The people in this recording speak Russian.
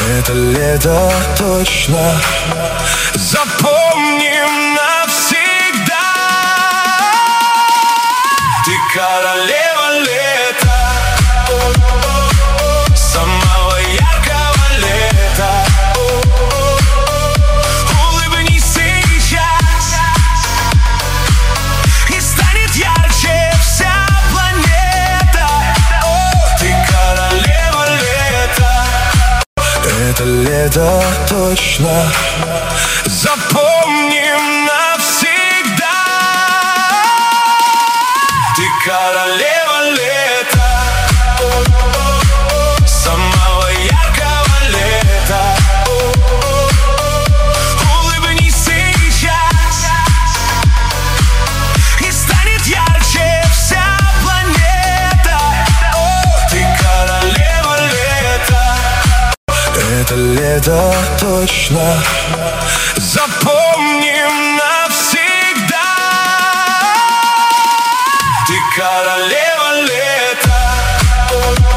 Это лето точно запомним навсегда. Ты королева лета, самого яркого лета. Улыбнись сейчас, и станет ярче вся планета. Ты королева лета. Это лето точно запомним навсегда. Ты королева лета, самого яркого лета. Улыбнись сейчас, и станет ярче вся планета. Ты королева лета. Это лето точно запомним навсегда. Ты королева лета.